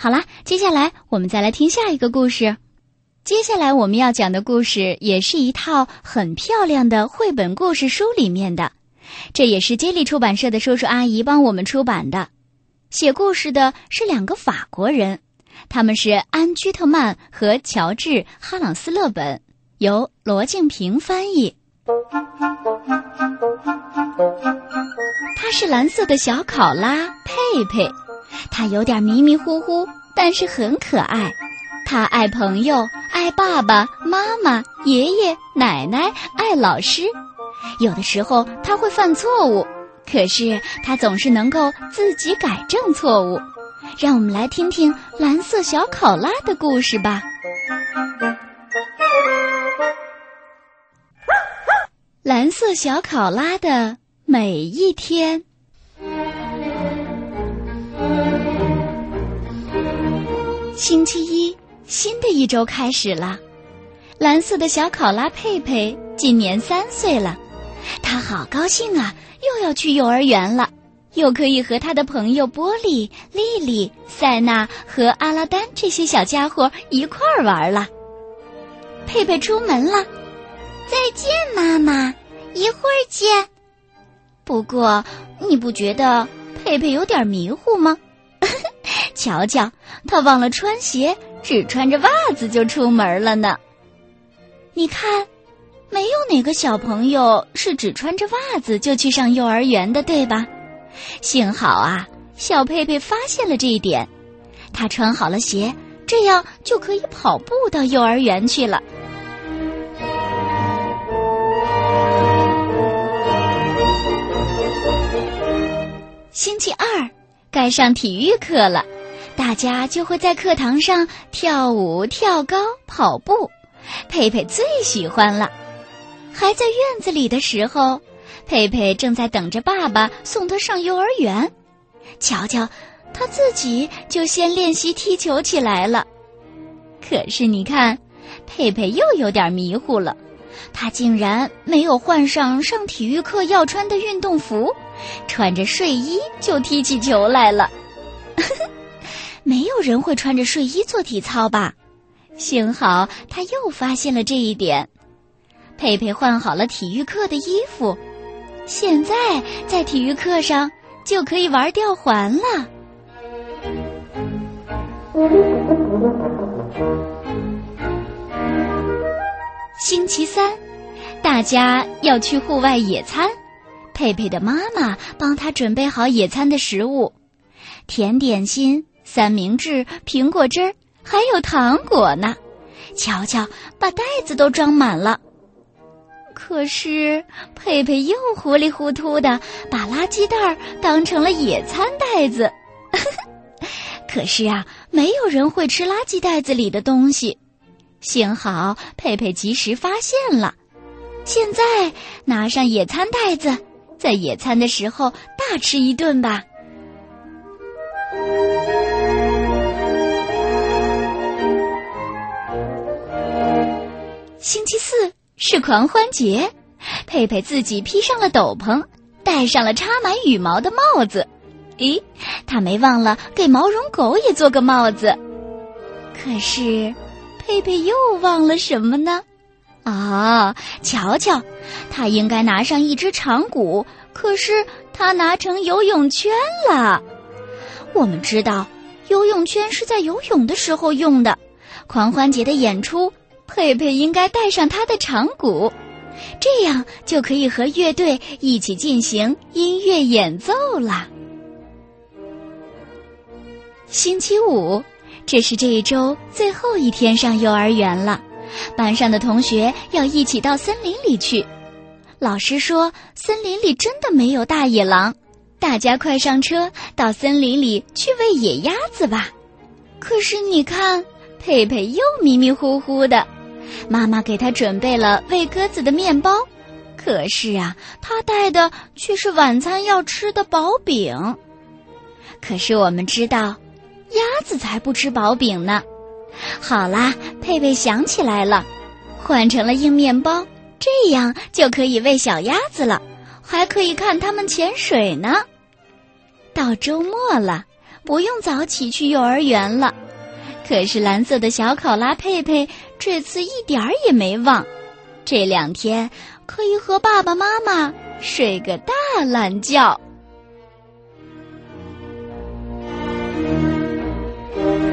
好啦，接下来我们再来听下一个故事。接下来我们要讲的故事也是一套很漂亮的绘本故事书里面的，这也是接力出版社的叔叔阿姨帮我们出版的。写故事的是2个法国人，他们是安居特曼和乔治哈朗斯勒本，由罗静平翻译。他是蓝色的小考拉佩佩，他有点迷迷糊糊，但是很可爱。他爱朋友，爱爸爸妈妈、爷爷奶奶，爱老师。有的时候他会犯错误，可是他总是能够自己改正错误。让我们来听听蓝色小考拉的故事吧。蓝色小考拉的每一天。星期一，新的一周开始了。蓝色的小考拉佩佩今年3岁了，他好高兴啊，又要去幼儿园了，又可以和他的朋友波利、莉莉、塞纳和阿拉丹这些小家伙一块儿玩了。佩佩出门了，再见妈妈，一会儿见。不过你不觉得佩佩有点迷糊吗？瞧瞧，他忘了穿鞋，只穿着袜子就出门了呢。你看，没有哪个小朋友是只穿着袜子就去上幼儿园的，对吧？幸好啊，小佩佩发现了这一点，他穿好了鞋，这样就可以跑步到幼儿园去了。星期2，该上体育课了，大家就会在课堂上跳舞、跳高、跑步，佩佩最喜欢了。还在院子里的时候，佩佩正在等着爸爸送他上幼儿园。瞧瞧，他自己就先练习踢球起来了。可是你看，佩佩又有点迷糊了，他竟然没有换上体育课要穿的运动服，穿着睡衣就踢起球来了。没有人会穿着睡衣做体操吧？幸好他又发现了这一点。佩佩换好了体育课的衣服，现在在体育课上就可以玩吊环了。星期3，大家要去户外野餐，佩佩的妈妈帮他准备好野餐的食物，甜点心、三明治、苹果汁儿，还有糖果呢。瞧瞧，把袋子都装满了。可是佩佩又糊里糊涂地把垃圾袋当成了野餐袋子。可是啊，没有人会吃垃圾袋子里的东西。幸好佩佩及时发现了，现在拿上野餐袋子，在野餐的时候大吃一顿吧。星期4是狂欢节，佩佩自己披上了斗篷，戴上了插满羽毛的帽子。咦，他没忘了给毛绒狗也做个帽子。可是佩佩又忘了什么呢？瞧瞧，他应该拿上一只长鼓，可是他拿成游泳圈了。我们知道，游泳圈是在游泳的时候用的。狂欢节的演出，佩佩应该带上他的长鼓，这样就可以和乐队一起进行音乐演奏了。星期5，这是这一周最后一天上幼儿园了，班上的同学要一起到森林里去。老师说，森林里真的没有大野狼，大家快上车到森林里去喂野鸭子吧。可是你看，佩佩又迷迷糊糊的，妈妈给他准备了喂鸽子的面包，可是啊，他带的却是晚餐要吃的薄饼。可是我们知道，鸭子才不吃薄饼呢。好啦，佩佩想起来了，换成了硬面包，这样就可以喂小鸭子了，还可以看它们潜水呢。到周末了， 不用早起去幼儿园了。可是蓝色的小考拉佩佩这次一点儿也没忘，这2天可以和爸爸妈妈睡个大懒觉。